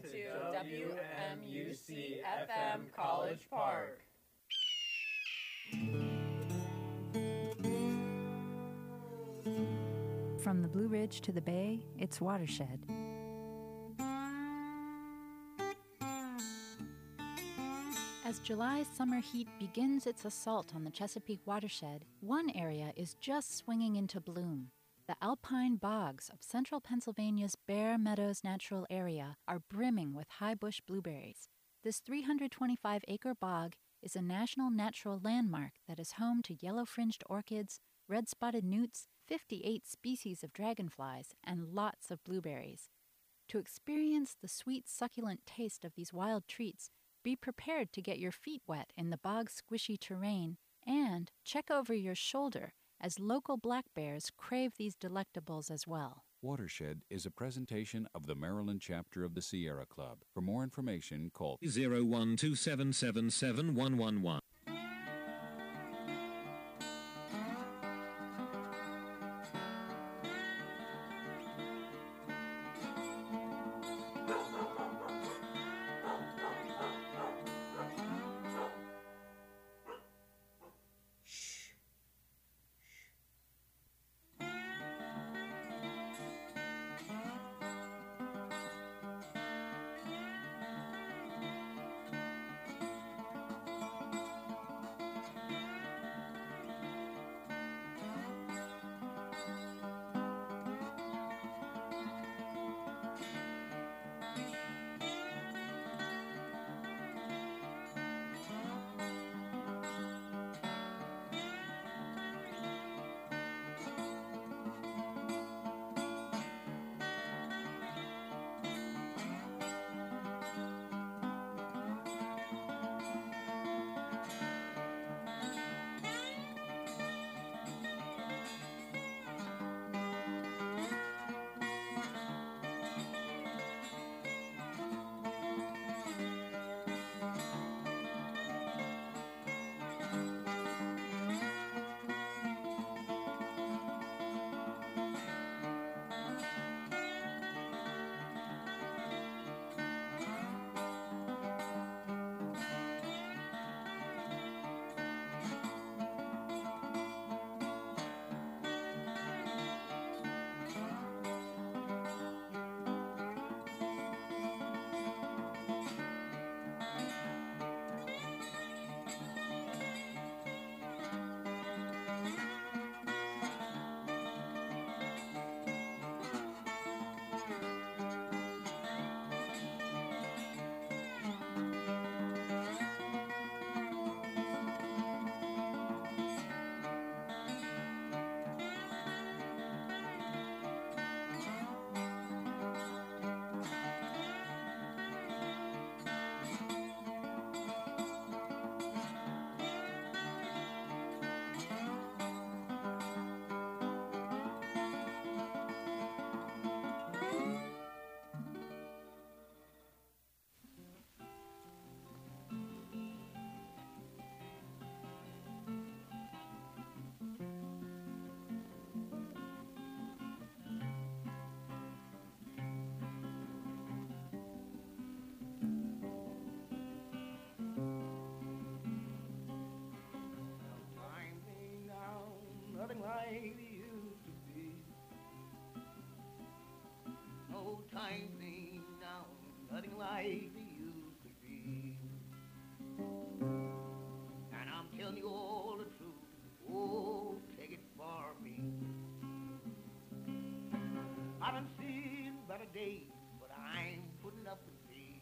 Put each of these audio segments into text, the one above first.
to WMUC FM College Park. From the Blue Ridge to the Bay, it's Watershed. As July's summer heat begins its assault on the Chesapeake watershed, one area is just swinging into bloom. The alpine bogs of central Pennsylvania's Bear Meadows Natural Area are brimming with high bush blueberries. This 325-acre bog is a national natural landmark that is home to yellow-fringed orchids, red-spotted newts, 58 species of dragonflies, and lots of blueberries. To experience the sweet, succulent taste of these wild treats, be prepared to get your feet wet in the bog's squishy terrain, and check over your shoulder as local black bears crave these delectables as well. Watershed is a presentation of the Maryland chapter of the Sierra Club. For more information, call 012777111. Nothing like it used to be. Old times ain't now nothing like it used to be. And I'm telling you all the truth. Oh, take it for me. I done seen better days, but I ain't putting up with these.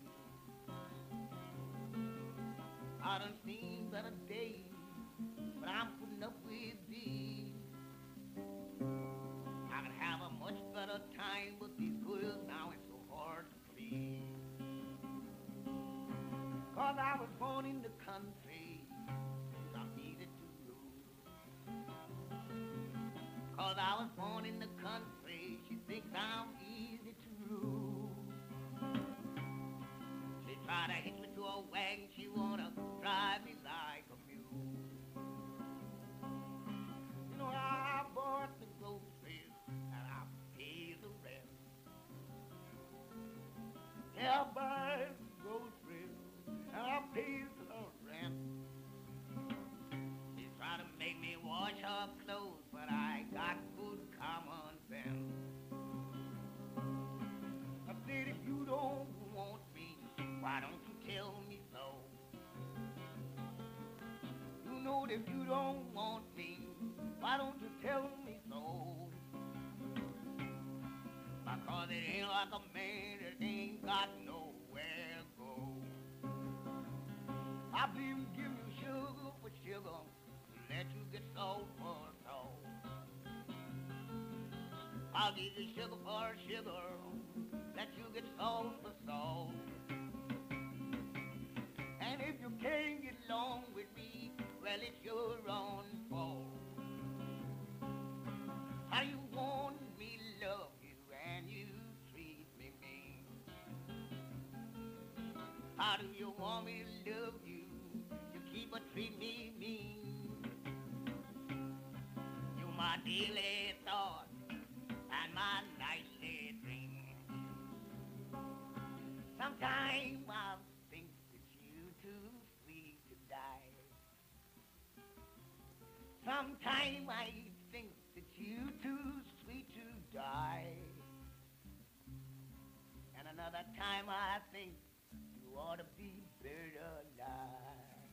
I done seen better days, but I'm putting up with these. I could have a much better time, but these girls now it's so hard to please. 'Cause I was born in the country, I'm easy to lose. 'Cause I was born in the country, she thinks I'm easy to lose. She tried to hitch me to a wagon, she wanna drive me like a mule. You know, I bought the groceries and I paid the rest. Yeah, but if you don't want me, why don't you tell me so? Because it ain't like a man that ain't got nowhere to go. I'll even give you sugar for sugar, let you get salt for salt. I'll give you sugar for sugar, let you get salt for salt. And if you can't get along with me, well, it's your own fault. How you want me to love you and you treat me mean? How do you want me to love you? You keep on treating me mean. You're my daily thought and my nightly dream. Sometimes I think that you're too sweet to die. Sometimes I think that you're too sweet to die. And another time I think you ought to be buried alive.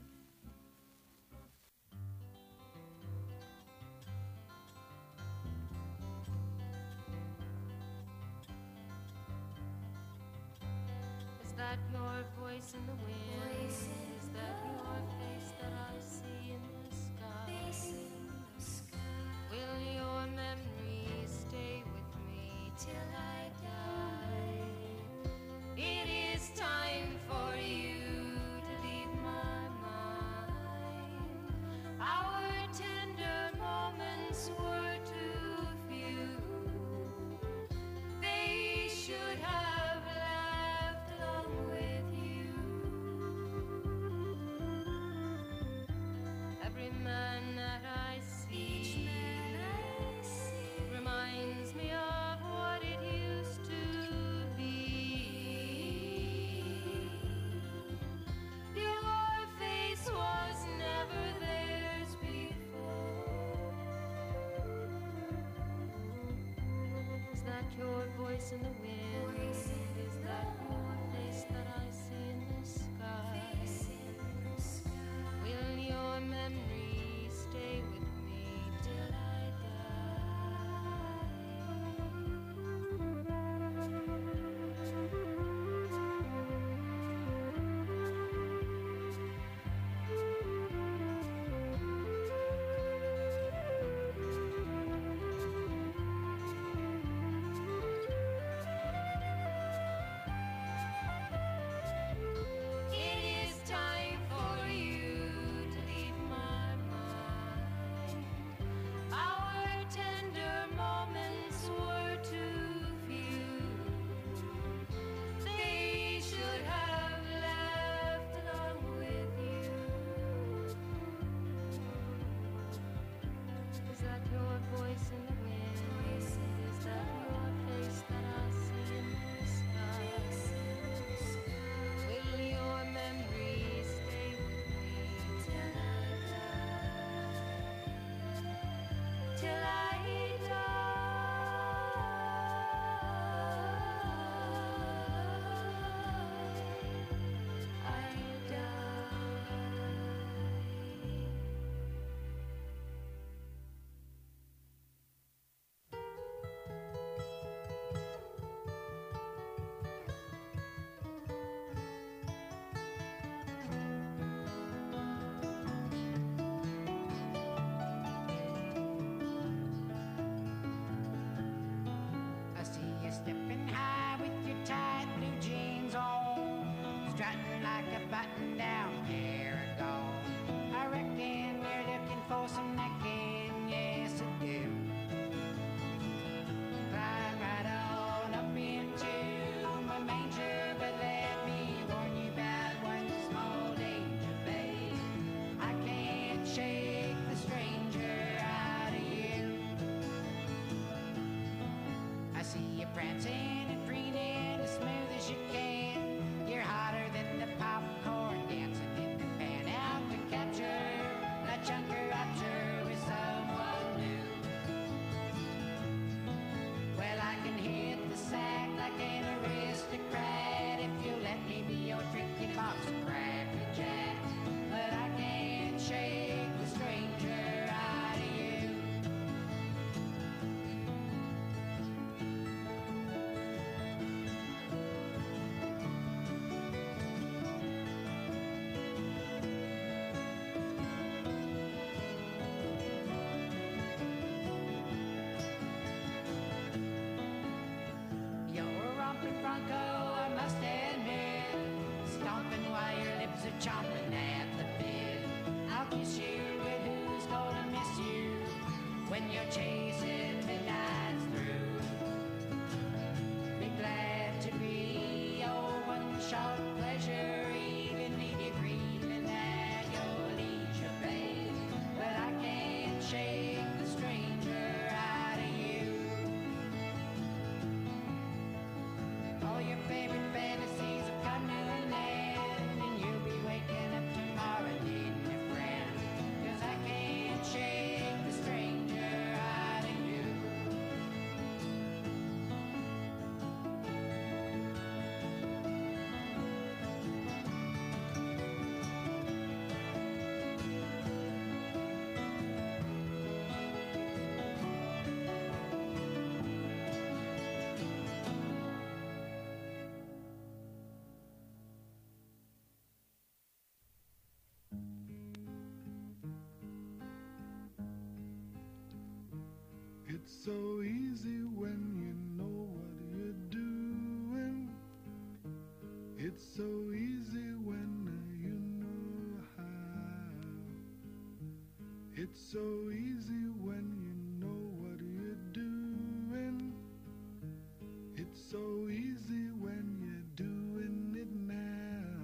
Is that your voice in the wind? Is that your face that I see in the sky? Will your memories stay with me till I die? It is time for you to leave my mind. Our tender moments were too few. They should have laughed along with you. Every man that I see reminds me of what it used to be. Your face was never theirs before. Is that your voice in the wind? Is that your face that I see in the sky? Will your memory stay with me till I It is time for you to leave my mind. Our tender moments were too few. They should have laughed along with you. Is that your voice in the wind? Is that your face that I see in the sky? Will your memory stay with me till I die? Till I I see you stepping high with your tight blue jeans on, strutting like a button-down paragon. I reckon you're looking for some necking, yes I do. Climb right on up into my manger, but let me warn you about one small danger, babe. I can't shake the stranger out of you. I see you prancing and preening as smooth as you can. You're hotter than the popcorn when you're chasing midnight's through. Be glad to be your one short pleasure, even if you're grieving at your leisure, babe. But I can't shake the stranger out of you. All your favorite fantasies have come to an end, and you'll be waking up tomorrow needing a friend. 'Cause I can't shake the stranger out of you. It's so easy when you know what you're doing. It's so easy when you know how. It's so easy when you know what you're doing. It's so easy when you're doing it now.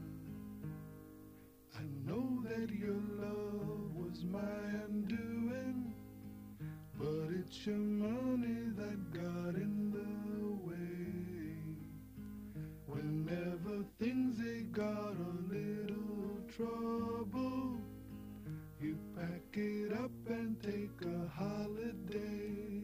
I know that your love was my undoing, but it's your money that got in the way. Whenever things they got a little trouble, you pack it up and take a holiday.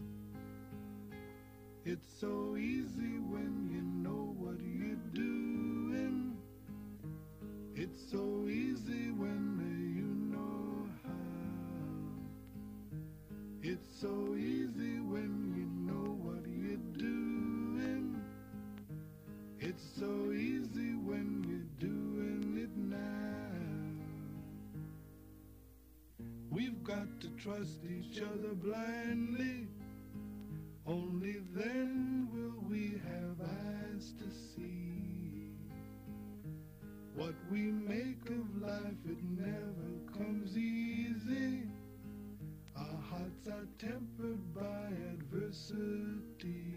It's so easy when you know what you're doing. It's so easy when you know how. It's so easy when you know what you're doing. It's so easy when you're doing it now. We've got to trust each other blindly. Only then will we have eyes to see. What we make of life, it never comes easy. Our hearts are tempered by adversity.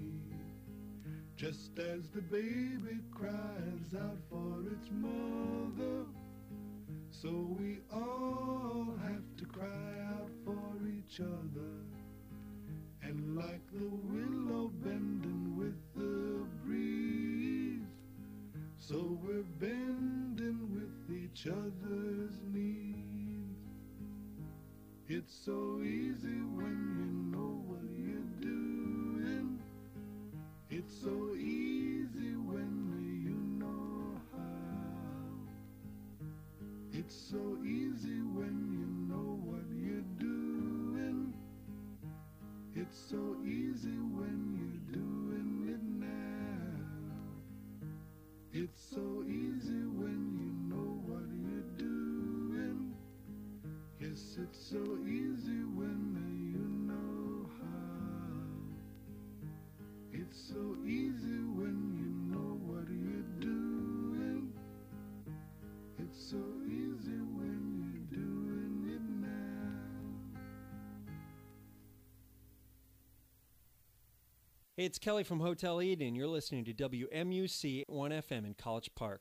Just as the baby cries out for its mother, so we all have to cry out for each other. And like the willow bending with the breeze, so we're bending with each other's needs. It's so easy when you know what you're doing. It's so easy when you know how. It's so easy when you know what you're doing. It's so easy when you're doing it now. It's so easy when you know what you're doing. Yes, it's so easy when you know how. It's so easy when you know what you're doing. It's so easy when you're doing it now. Hey, it's Kelly from Hotel Eden. You're listening to WMUC 1FM in College Park.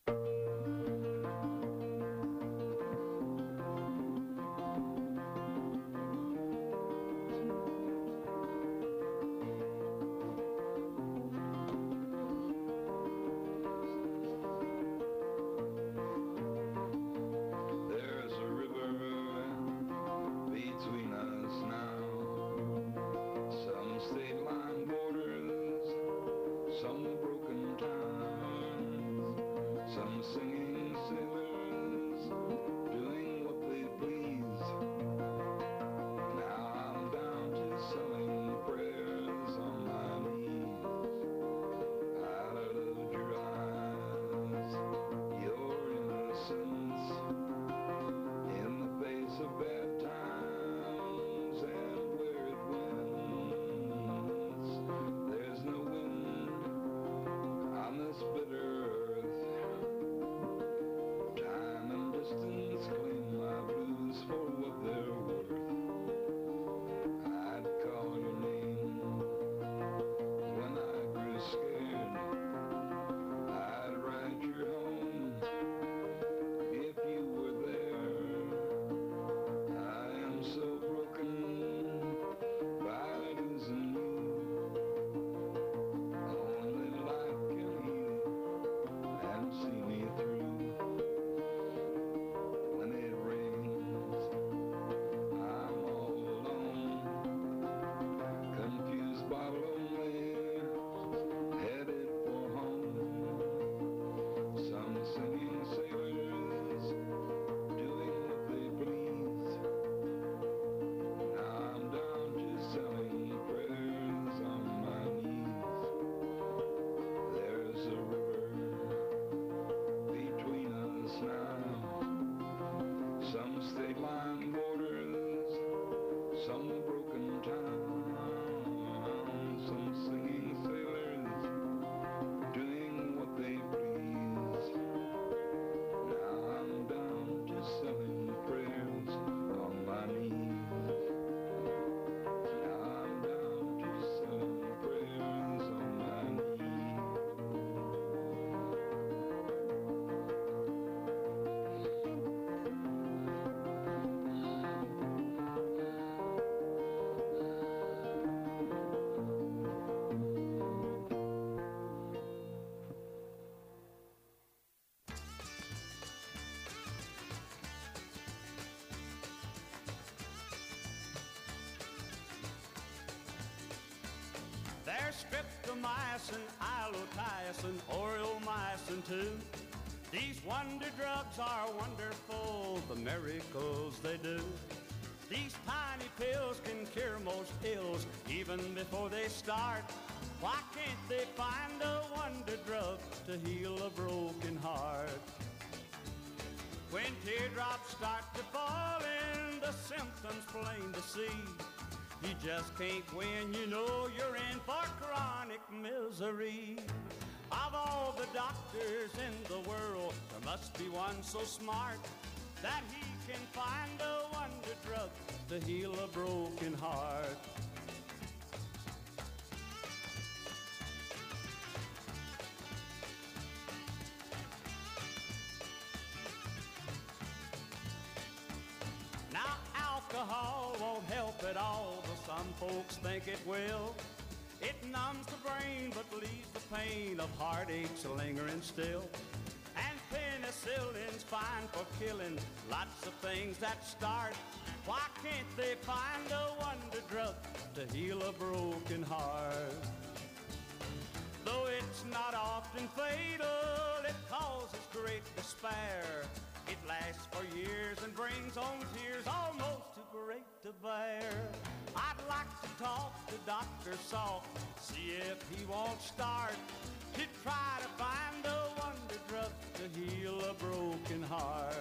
There's a river between us now. Some state line borders, some broken towns, some singing sailors doing what they please. Now I'm down to selling prayers on my knees. I loved your eyes, your innocence, in the face of bad times and where it winds. There's no wind on this bitter earth. streptomycin, ilotiacin, oreomycin too. These wonder drugs are wonderful, the miracles they do. These tiny pills can cure most ills even before they start. Why can't they find a wonder drug to heal a broken heart? When teardrops start to fall in, the symptoms plain to see. You just can't win, you know you're in for chronic misery. Of all the doctors in the world, there must be one so smart that he can find a wonder drug to heal a broken heart. Now alcohol won't help at all, but some folks think it will. It numbs the brain but leaves the pain of heartaches lingering still. And penicillin's fine for killing lots of things that start. Why can't they find a wonder drug to heal a broken heart? Though it's not often fatal, it causes great despair. It lasts for years and brings on tears almost too great to bear. I'd like to talk to Dr. Salk, see if he won't start to try to find a wonder drug to heal a broken heart.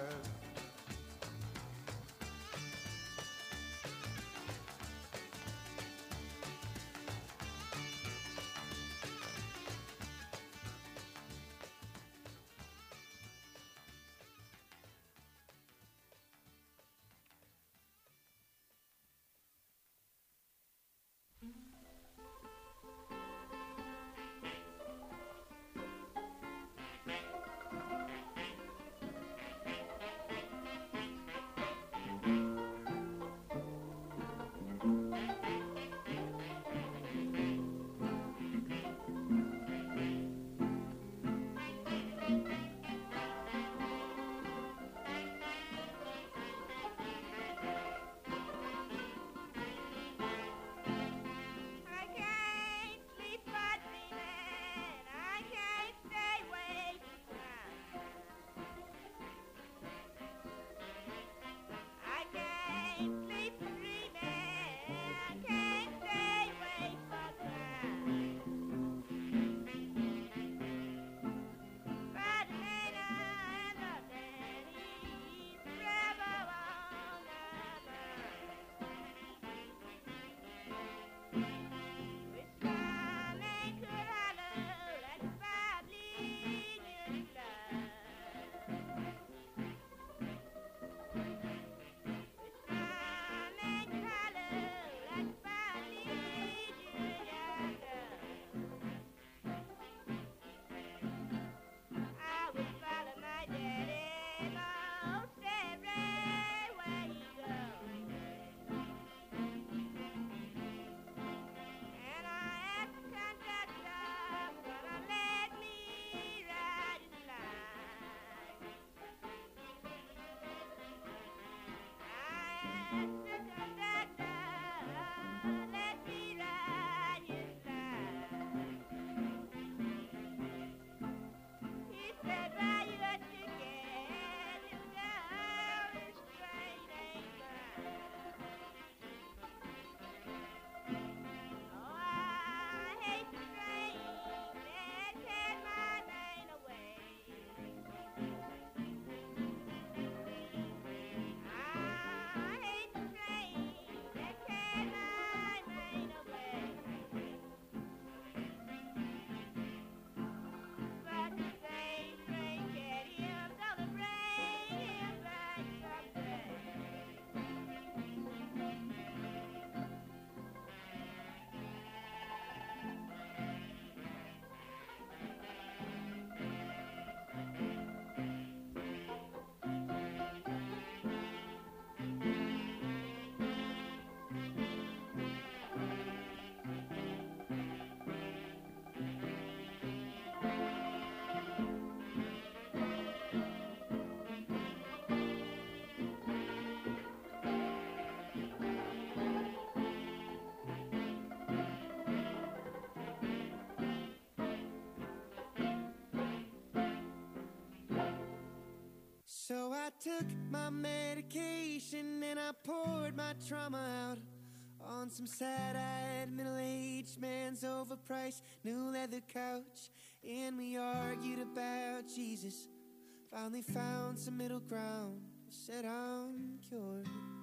So I took my medication and I poured my trauma out on some sad-eyed middle-aged man's overpriced new leather couch. And we argued about Jesus, finally found some middle ground, said I'm cured.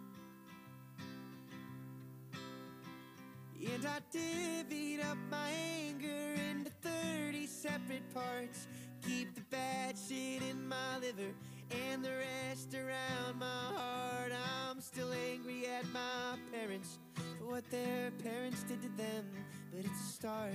And I divvied up my anger into 30 separate parts. Keep the bad shit in my liver and the rest around my heart. I'm still angry at my parents for what their parents did to them, but it's a start.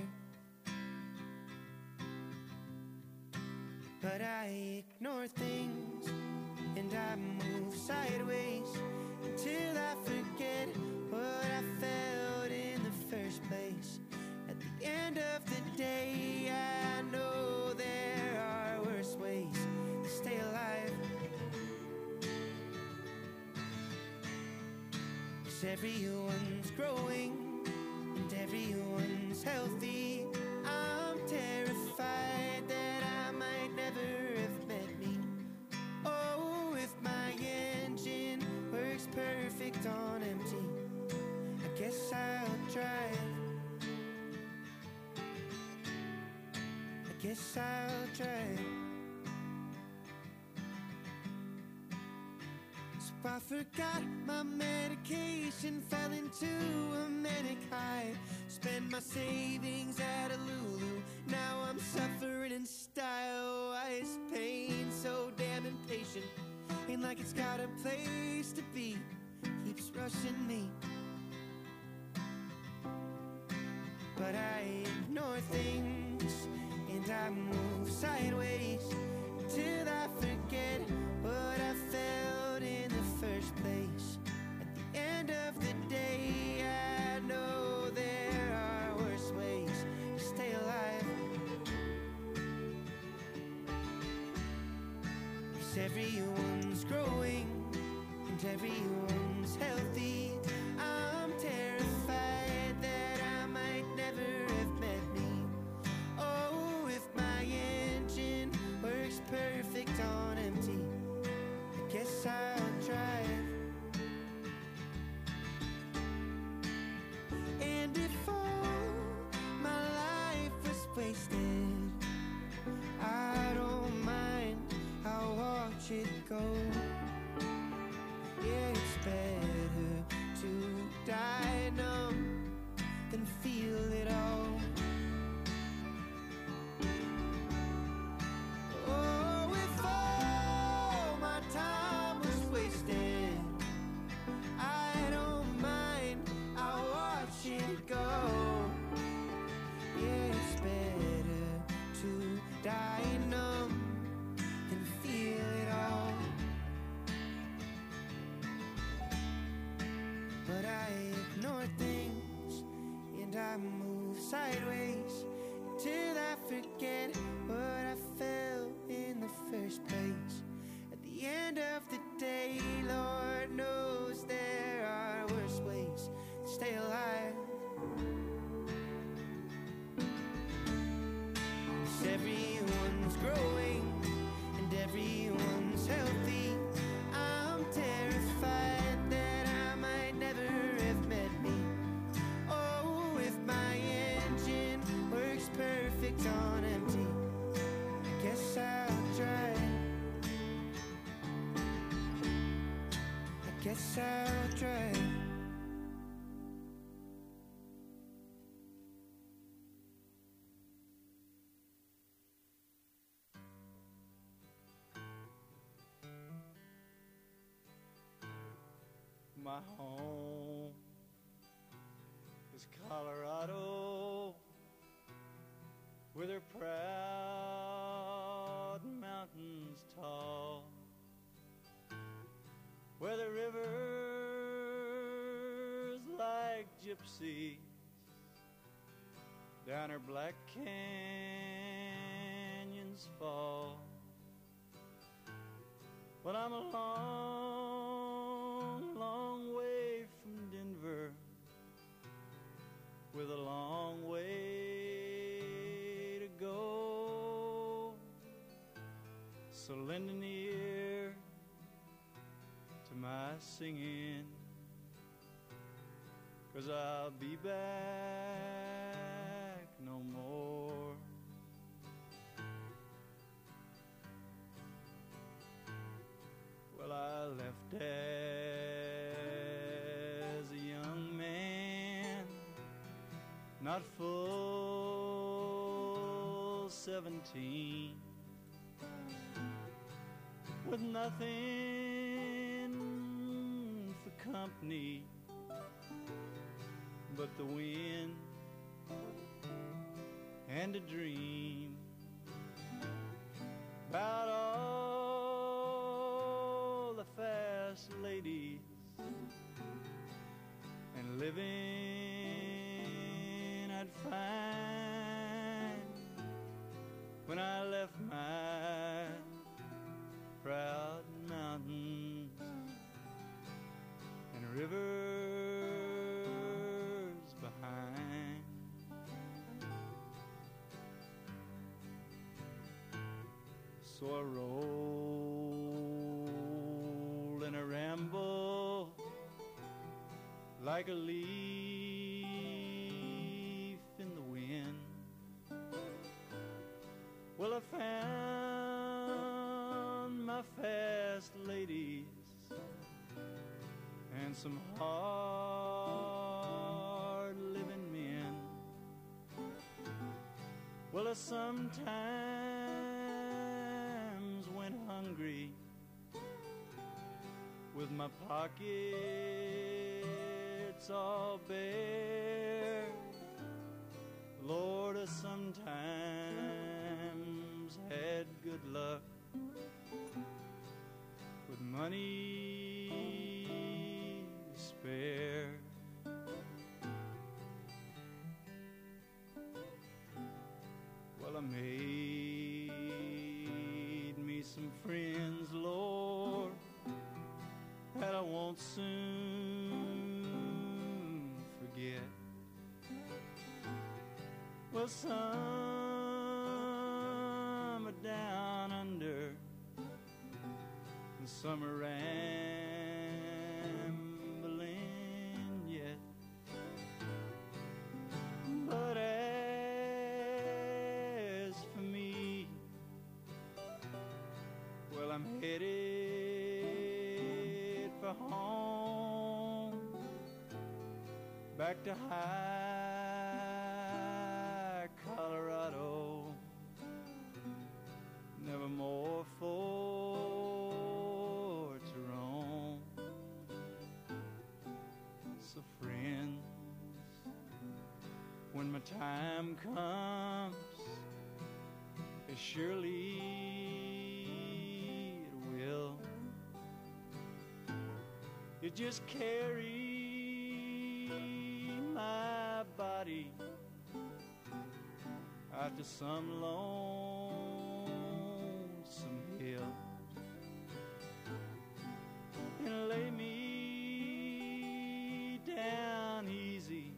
But I ignore things and I move sideways until I forget what I felt in the first place. At the end of the day, I know there are worse ways to stay alive. 'Cause everyone's growing and everyone's healthy. I'm terrified that I might never have met me. Oh, if my engine works perfect on empty, I guess I'll drive. I guess I'll drive. So I forgot my medication, fell into a manic high. Spent my savings at a Lulu, now I'm suffering in style. Why is pain so damn impatient? Ain't like it's got a place to be, keeps rushing me. But I ignore things and I move sideways till I forget what I felt in the first place. At the end of the day, I know there are worse ways to stay alive. 'Cause everyone's growing and everyone's healthy. I'm terrified that I might never have met me. Oh, if my engine works perfect on empty, I guess I'll drive. And if all my life was wasted, I don't mind, I'll watch it go. Yeah, it's better to die numb than feel it all. Oh, if all my time was wasted, I don't mind, I'll watch it go. Yeah, it's better to die numb than feel it all. But I ignore things and I move sideways till I forget what I felt in the first place. At the end of the day, Lord knows there are worse ways to stay alive. 'Cause everyone's growing and everyone's healthy. I'm terrified that I might never have met me. Oh, if my engine works perfect on empty, I guess I'll drive. I guess I'll drive. My home is Colorado, with her proud mountains tall, where the rivers like gypsies down her black canyons fall. But I'm a long, long way from Denver, with a long way to go. So lend an ear to my singing, 'cause I'll be back no more. Well, I left as a young man, not full 17, with nothing for company but the wind and a dream about all the fast ladies and living I'd find when I left my proud mountains and rivers behind. So I roll and I ramble like a leaf in the wind. Well, I found my fast ladies and some hard living men. Well, I sometimes went hungry with my pockets all bare. Lord, I sometimes had good luck with money to spare. Well, I made me some friends, Lord, that I won't soon forget. Well, some are down under and some are rambling yet. But as for me, well, I'm headed for home, back to high Colorado, never more for to roam. So friends, when my time comes, as surely it will, you just carry my body out to some lonesome hill and lay me down easy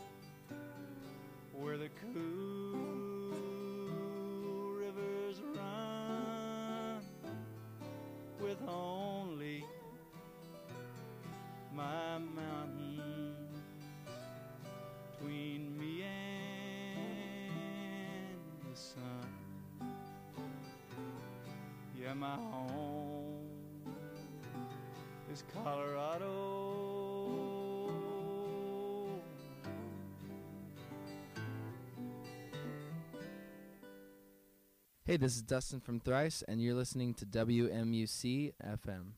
where the cool rivers run, with only my mountains between me and the sun. Yeah, my home is Colorado. Hey, this is Dustin from Thrice, and you're listening to WMUC FM.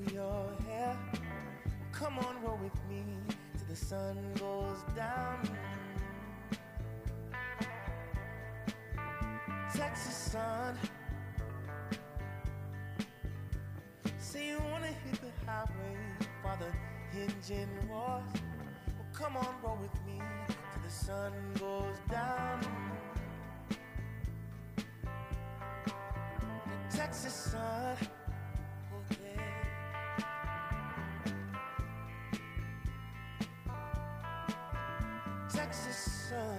through your hair. Come on, roll with me till the sun goes down. Texas sun. Say you wanna hit the highway while the engine roars. Well, come on, roll with me till the sun goes down. The Texas sun. Oh yeah. Texas sun.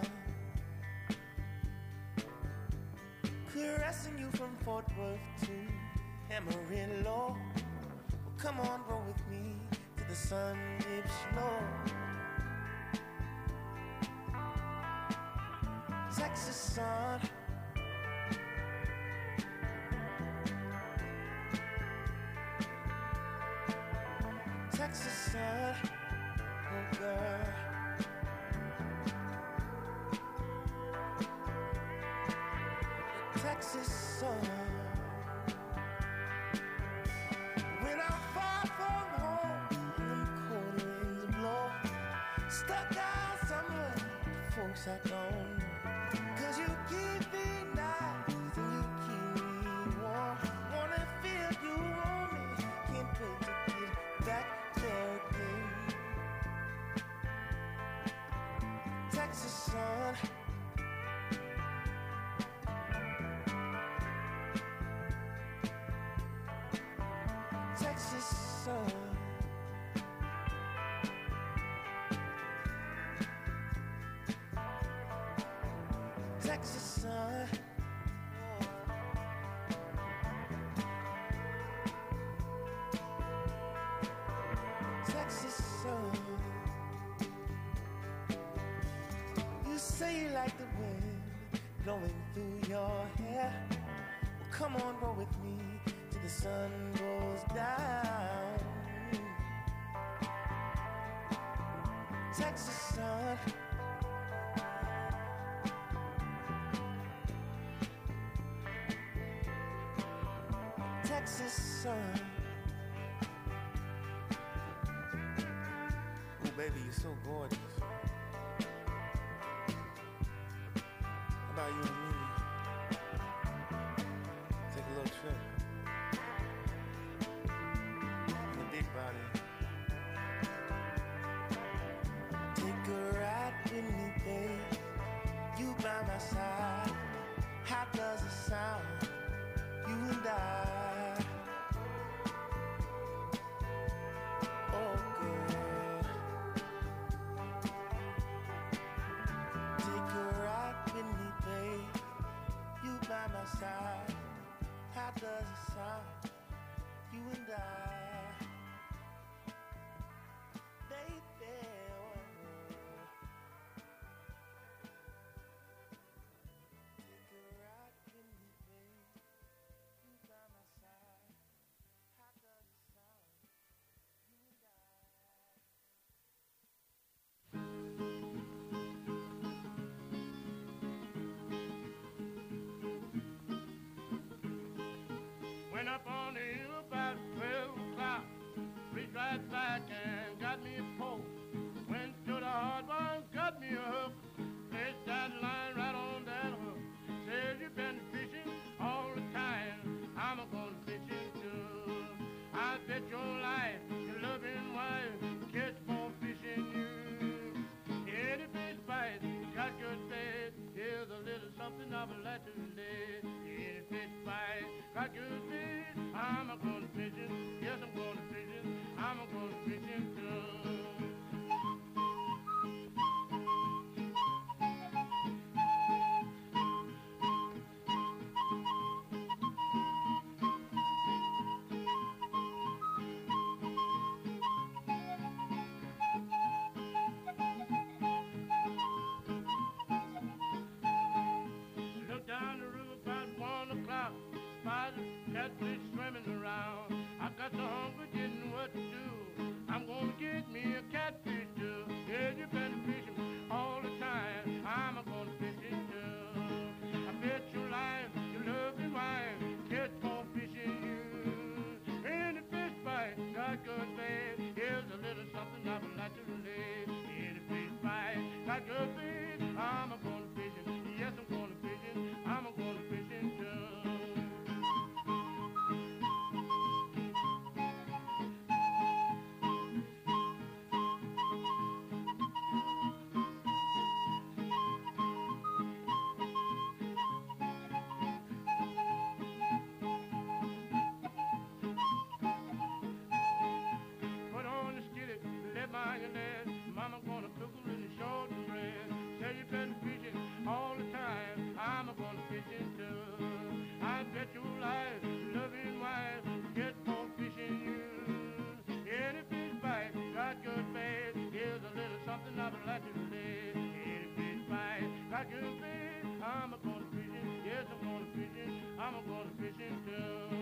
Caressing you from Fort Worth to Amarillo. Well, come on, roll with me till the sun dips low. Texas sun. Texas sun. Oh girl. Texas sun. When I'm far from home, them cold winds blow. Stuck out somewhere, folks I don't know. 'Cause you keep me nice and you keep me warm. Wanna feel you on me, can't wait to get back there again. Texas sun. Texas sun. Texas sun. Texas sun. You say you like the wind blowing through your hair. Well, come on, roll with me till the sun goes down. Texas sun. Texas sun. Oh, baby, you're so gorgeous. How about you and me? Take a little trip. In the big body. Take a ride with me, babe. You by my side. How does it sound? You and I. Oh, girl. Take a ride with me, babe. You by my side. How does it sound? You and I. Baby. Take a ride with me, babe. You by my side. How does it sound? You and I. Went up on the hill about 12 o'clock. Reached right back and got me a pole. Went to the hard one, got me a hook. Placed that line right on that hook. Says you've been fishing all the time. I'm gonna fishing too. I bet your life, your loving wife, catch more fishing you. Any fish bite, got good bait. Here's a little something I would like to lay. Any fish bite, got good bait. I'm gonna fishing. Yes, I'm gonna fishing. I'm gonna fishing too. Look down the river about 1 o'clock. Spider, catfish swimming around. I got so hungry, didn't know what to do. I'm gonna get me a catfish too. Yeah, you've been fishing all the time. I'm gonna fish it too. I bet your life, your loving wife, catch more fish in you. Any fish bite, like to lay. Any fish bite, got good fish, I'm a gonna fishing. Yes, I'm gonna fishing, I'm a gonna fishing too. Mama gonna cook her in the short bread. Say you been fishing all the time. I'm gonna fishing too. I bet your life, loving wife, get more fishing you. Any fish bite, got good bait. Here's a little something I would like to say. Any fish bite, got good bait. I'm gonna fishing. Yes, I'm gonna fishing. I'm gonna fishing too.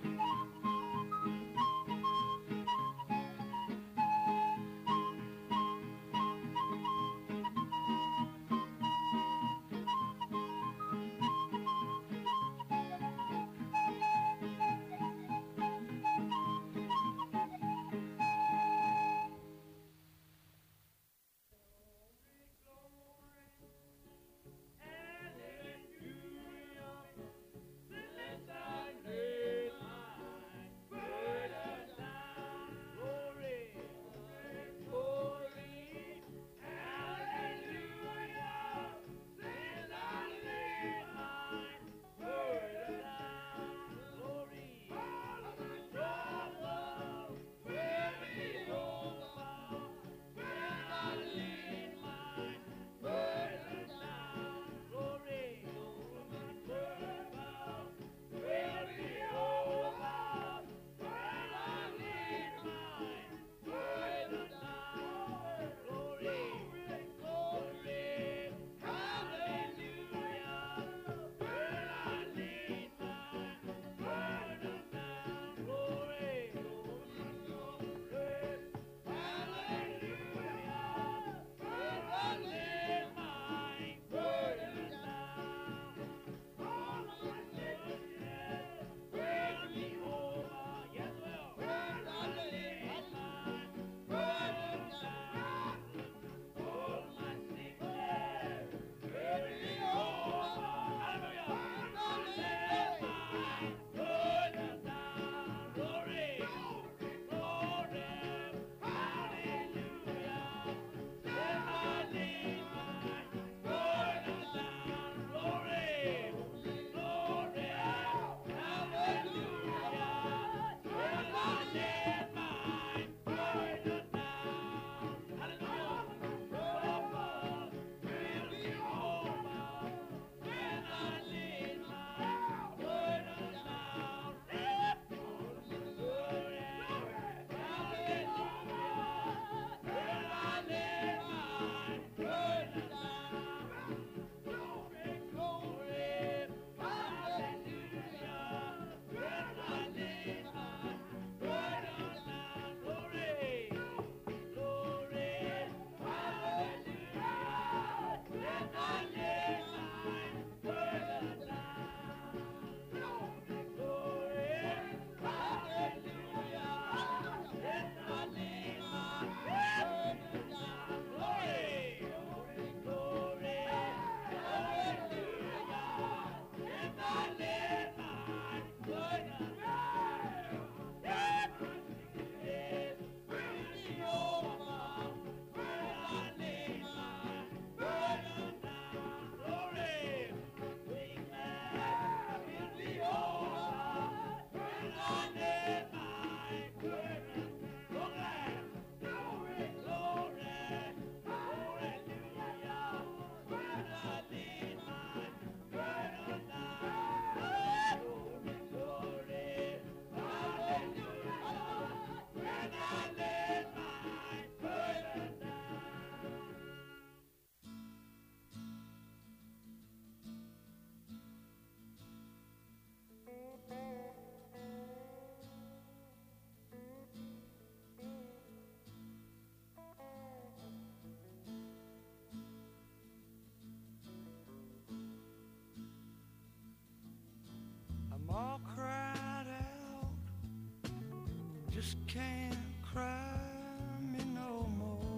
all cried out, just can't cry me no more.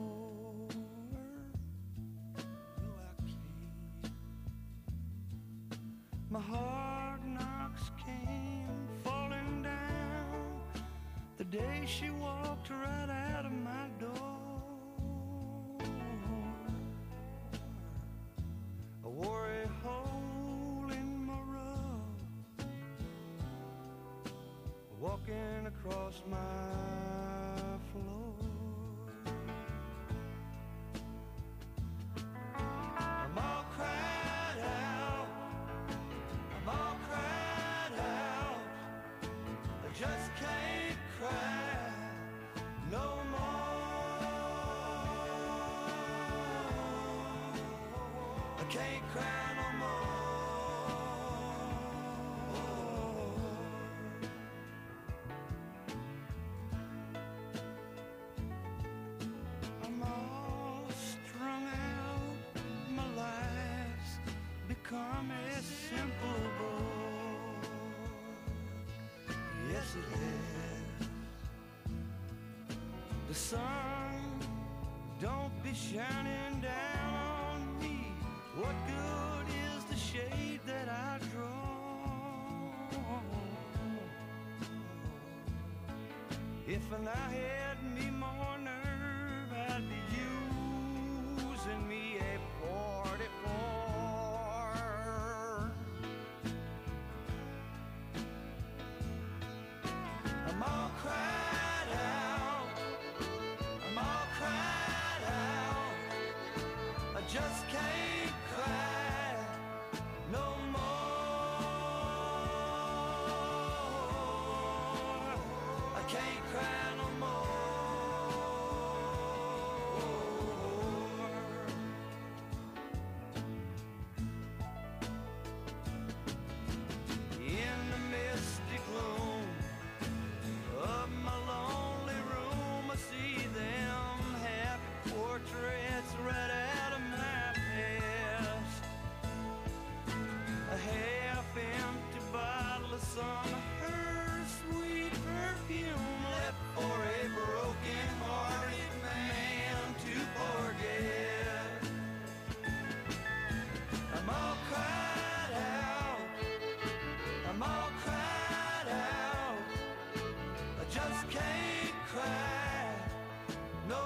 the hard knocks came falling down the day she walked right out of my door. I wore a hole in my rug, walking across my floor. I'm all cried out, I'm all cried out, I just can't cry no more. I can't cry no more. I'm all strung out, my life's become a simple bore. Yes, it has. The sun don't be shining down on me. What good is the shade that I draw? If I had me more nerve, I'd be using me a 44. I'm all cried out, I'm all cried out, I just can't cry no more. I can't cry no more. In the misty gloom of my lonely room, I see them happy portraits right out of my past. A half-empty bottle of some of her sweet perfume left for a broken-hearted man to forget. I'm all cried out, I'm all cried out, I just can't cry no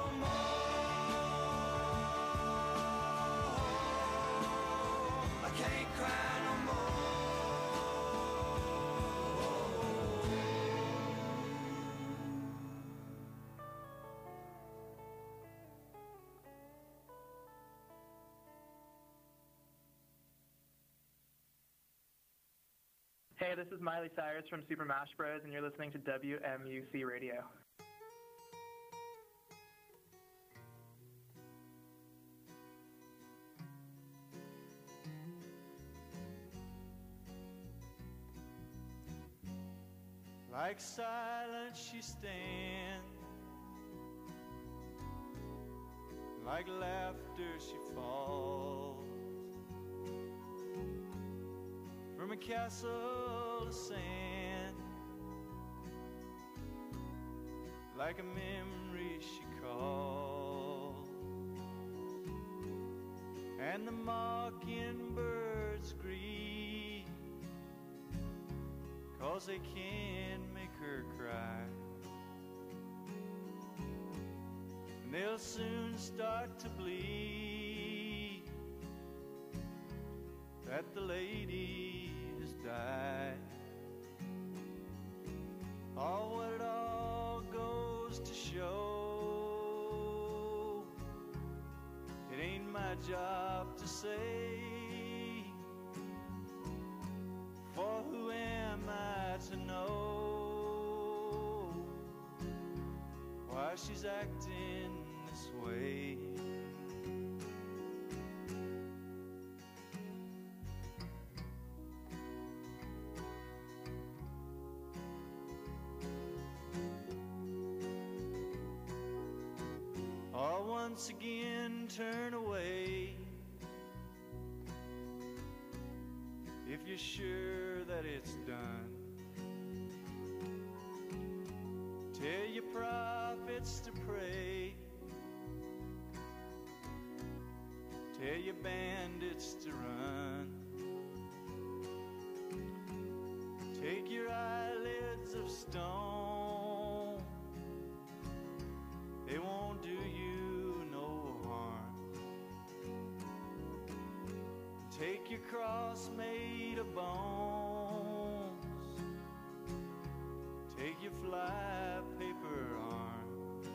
more. I can't cry no Hey, this is Miley Cyrus from Super Mash Bros, and you're listening to WMUC Radio. Like silence she stands, like laughter she falls, from a castle of sand, like a memory she calls, and the mockingbirds grieve, 'cause they can't make her cry. And they'll soon start to bleed that the lady has died. Oh, what it all goes to show, it ain't my job to say, for who am I to know why she's acting this way? I'll once again turn away if you're sure that it's done. Tell your prophets to pray, tell your bandits to run. cross made of bones, take your fly paper arms,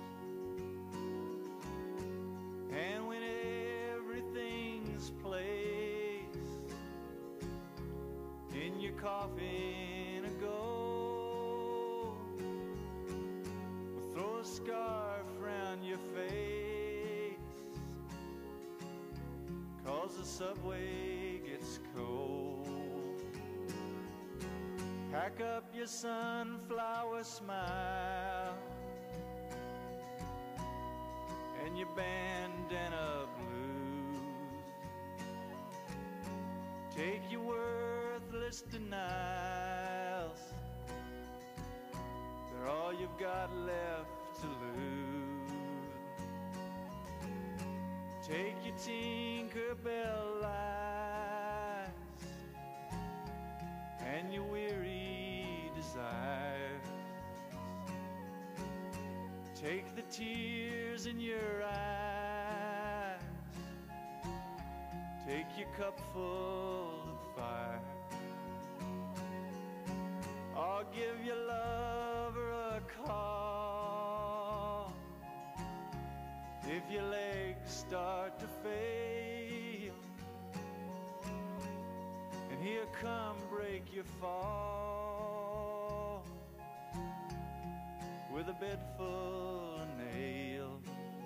and when everything's placed in your coffin of gold, we'll throw a scarf round your face, 'cause the subway gets cold. Pack up your sunflower smile and your bandana blues. Take your worthless denials, they're all you've got left to lose. Take your Tinkerbell lies and your weary desires. Take the tears in your eyes, take your cup full of fire. Or give your lover a call if your legs start to fail, and he'll come break your fall with a bed full of nails.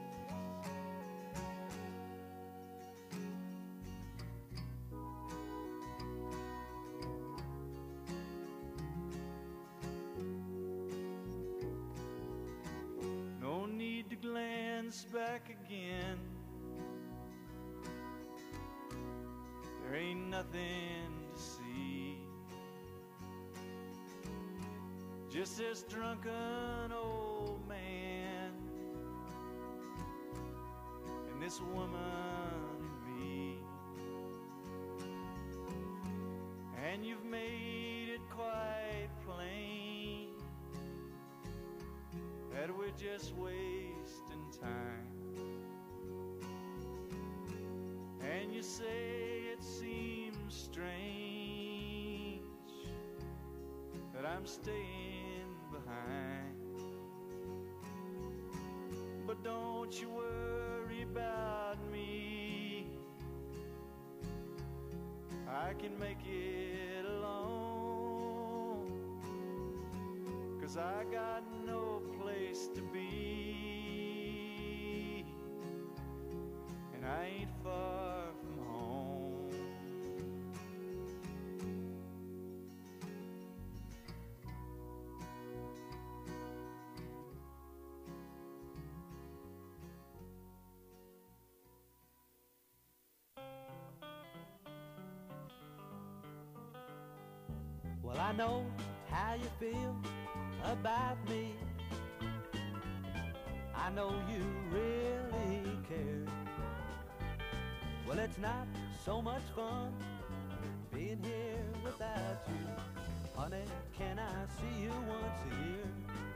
No need to glance back again, there ain't nothing to see, just this drunken old man and this woman and me. And you've made it quite plain that we're just wasting time. And you say it seems strange that I'm staying behind, but don't you worry about me, I can make it alone, 'cause I got no place to be, and I ain't far from home. Well, I know how you feel about me, I know you really care. Well, it's not so much fun being here without you. Honey, can I see you once a year?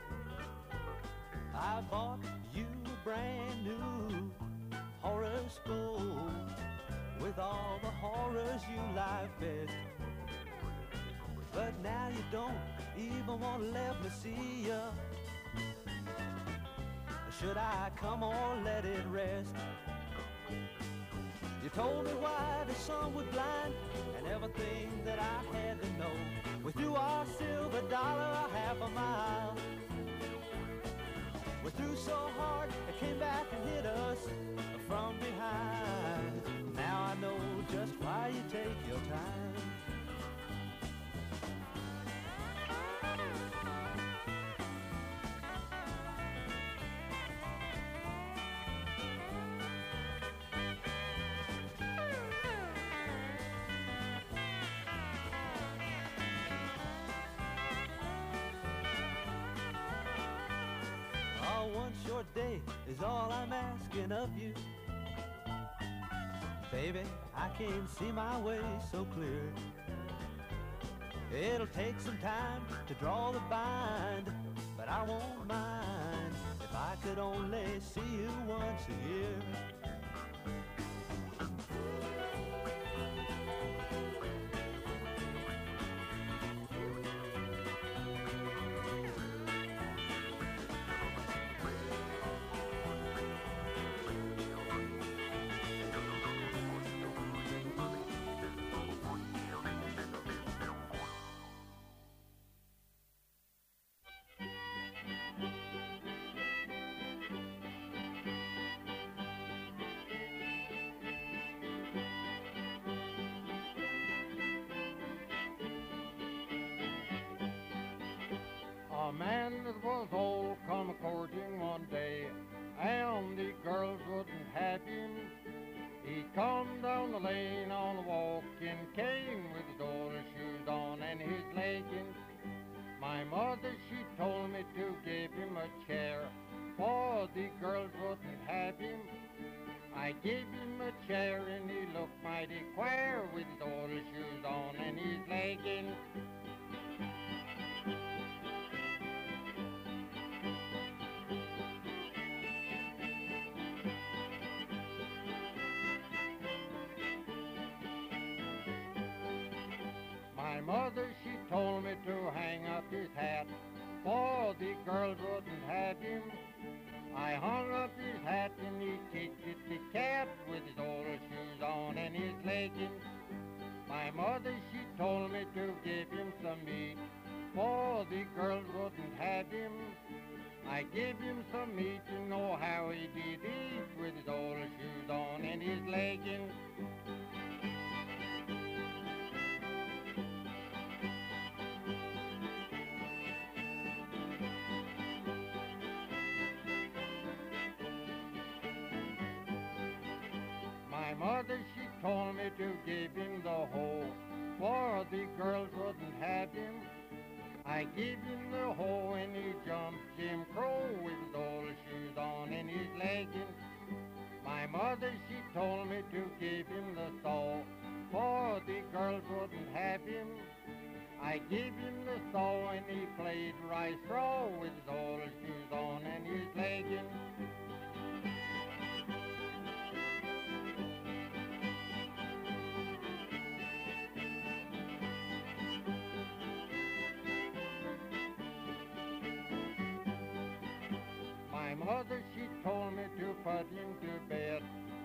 I bought you a brand new horoscope with all the horrors you like best. But now you don't even want to let me see ya. Should I come or let it rest? You told me why the sun would blind and everything that I had to know. We threw our silver dollar a half a mile. We threw so hard it came back and hit us from behind. Now I know just why you take your time. One short day is all I'm asking of you. Baby, I can't see my way so clear. It'll take some time to draw the bind, but I won't mind if I could only see you once a year. A man that was old come courting one day, and the girls wouldn't have him. He come down the lane on a walking cane with his old shoes on and his leggings. My mother, she told me to give him a chair, for the girls wouldn't have him. I gave him a chair and he looked mighty queer with his old shoes on and his leggings. My mother, she told me to hang up his hat, for the girls wouldn't have him. I hung up his hat and he kicked it the cat with his old shoes on and his leggings. My mother, she told me to give him some meat, for the girls wouldn't have him. I gave him some meat and know how he did eat with his old shoes on and his leggings. My mother, she told me to give him the hoe, for the girls wouldn't have him. I gave him the hoe and he jumped Jim Crow with his old shoes on and his leggings. My mother, she told me to give him the saw, for the girls wouldn't have him. I gave him the saw and he played rice straw with his old shoes on and his leggings. My mother, she told me to put him to bed,